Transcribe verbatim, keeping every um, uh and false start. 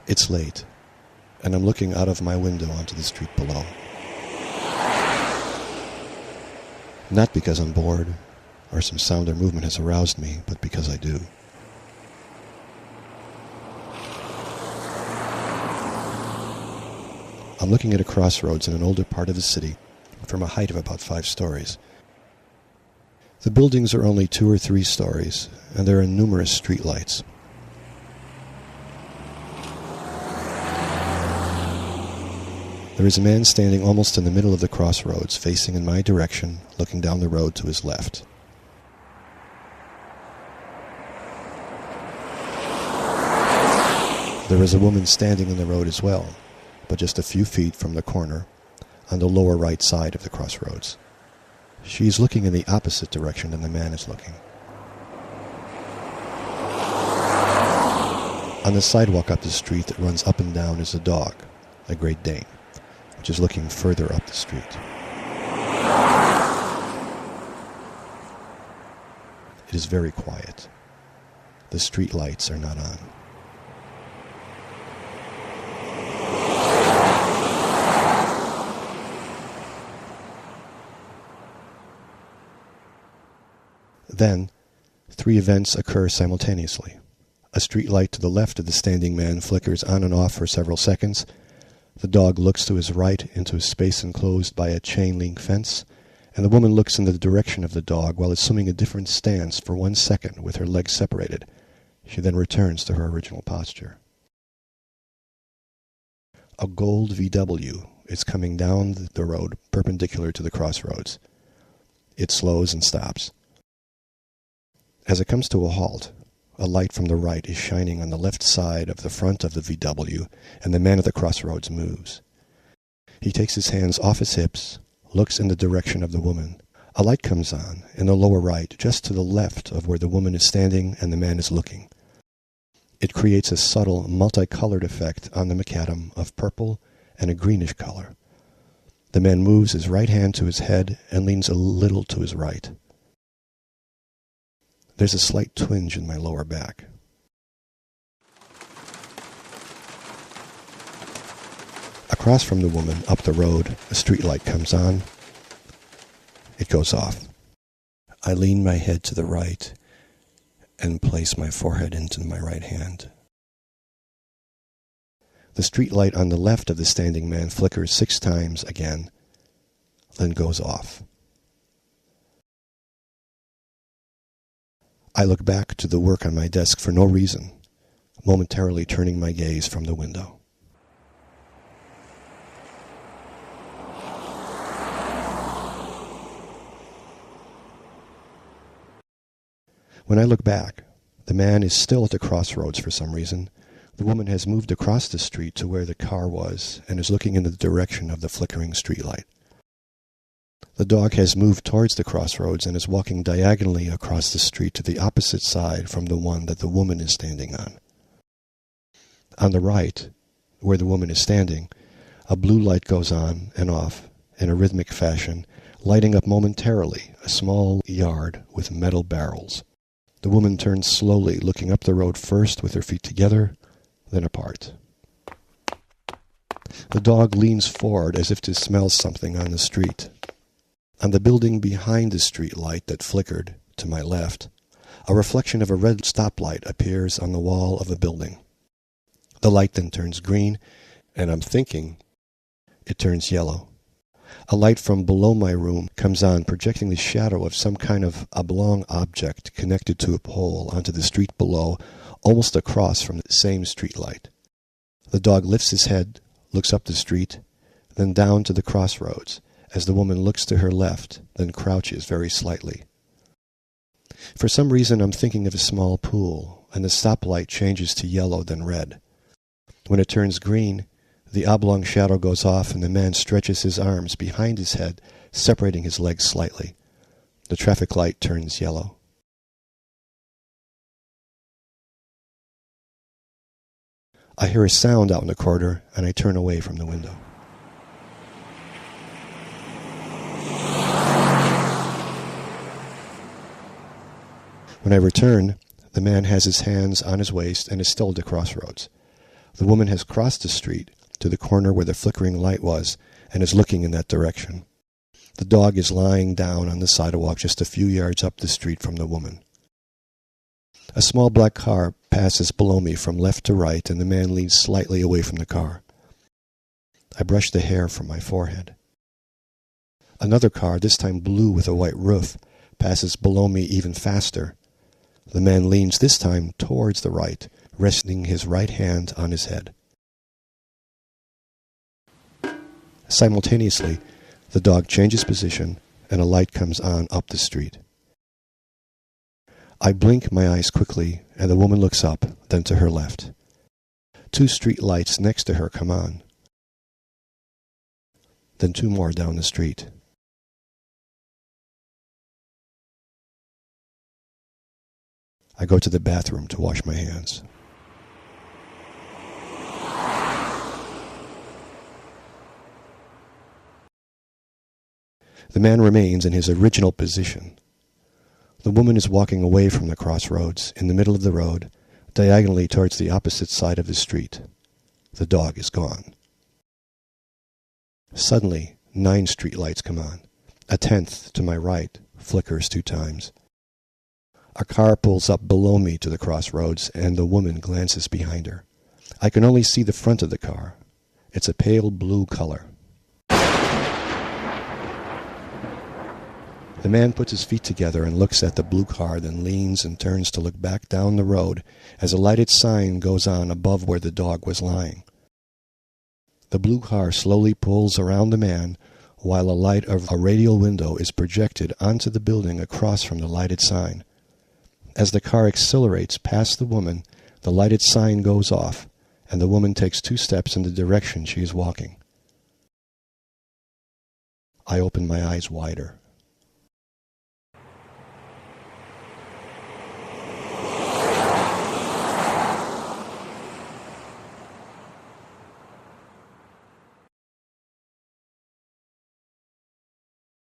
It's late, and I'm looking out of my window onto the street below. Not because I'm bored, or some sound or movement has aroused me, but because I do. I'm looking at a crossroads in an older part of the city from a height of about five stories. The buildings are only two or three stories, and there are numerous street lights. There is a man standing almost in the middle of the crossroads, facing in my direction, looking down the road to his left. There is a woman standing in the road as well, but just a few feet from the corner, on the lower right side of the crossroads. She is looking in the opposite direction than the man is looking. On the sidewalk up the street that runs up and down is a dog, a Great Dane, which is looking further up the street. It is very quiet. The street lights are not on. Then, three events occur simultaneously. A street light to the left of the standing man flickers on and off for several seconds. The dog looks to his right into a space enclosed by a chain-link fence, and the woman looks in the direction of the dog while assuming a different stance for one second with her legs separated. She then returns to her original posture. A gold V W is coming down the road perpendicular to the crossroads. It slows and stops. As it comes to a halt, a light from the right is shining on the left side of the front of the V W, and the man at the crossroads moves. He takes his hands off his hips, looks in the direction of the woman. A light comes on in the lower right, just to the left of where the woman is standing and the man is looking. It creates a subtle, multicolored effect on the macadam of purple and a greenish color. The man moves his right hand to his head and leans a little to his right. There's a slight twinge in my lower back. Across from the woman, up the road, a street light comes on. It goes off. I lean my head to the right and place my forehead into my right hand. The street light on the left of the standing man flickers six times again, then goes off. I look back to the work on my desk for no reason, momentarily turning my gaze from the window. When I look back, the man is still at the crossroads for some reason. The woman has moved across the street to where the car was and is looking in the direction of the flickering streetlight. The dog has moved towards the crossroads and is walking diagonally across the street to the opposite side from the one that the woman is standing on. On the right, where the woman is standing, a blue light goes on and off in a rhythmic fashion, lighting up momentarily a small yard with metal barrels. The woman turns slowly, looking up the road first with her feet together, then apart. The dog leans forward as if to smell something on the street. On the building behind the street light that flickered, to my left, a reflection of a red stoplight appears on the wall of a building. The light then turns green, and I'm thinking it turns yellow. A light from below my room comes on, projecting the shadow of some kind of oblong object connected to a pole onto the street below, almost across from the same street light. The dog lifts his head, looks up the street, then down to the crossroads, as the woman looks to her left, then crouches very slightly. For some reason, I'm thinking of a small pool, and the stoplight changes to yellow, then red. When it turns green, the oblong shadow goes off, and the man stretches his arms behind his head, separating his legs slightly. The traffic light turns yellow. I hear a sound out in the corridor, and I turn away from the window. When I return, the man has his hands on his waist and is still at the crossroads. The woman has crossed the street to the corner where the flickering light was and is looking in that direction. The dog is lying down on the sidewalk just a few yards up the street from the woman. A small black car passes below me from left to right, and the man leans slightly away from the car. I brush the hair from my forehead. Another car, this time blue with a white roof, passes below me even faster. The man leans this time towards the right, resting his right hand on his head. Simultaneously, the dog changes position, and a light comes on up the street. I blink my eyes quickly, and the woman looks up, then to her left. Two street lights next to her come on. Then two more down the street. I go to the bathroom to wash my hands. The man remains in his original position. The woman is walking away from the crossroads, in the middle of the road, diagonally towards the opposite side of the street. The dog is gone. Suddenly, nine street lights come on. A tenth, to my right, flickers two times. A car pulls up below me to the crossroads, and the woman glances behind her. I can only see the front of the car. It's a pale blue color. The man puts his feet together and looks at the blue car, then leans and turns to look back down the road as a lighted sign goes on above where the dog was lying. The blue car slowly pulls around the man while a light of a radial window is projected onto the building across from the lighted sign. As the car accelerates past the woman, the lighted sign goes off, and the woman takes two steps in the direction she is walking. I open my eyes wider.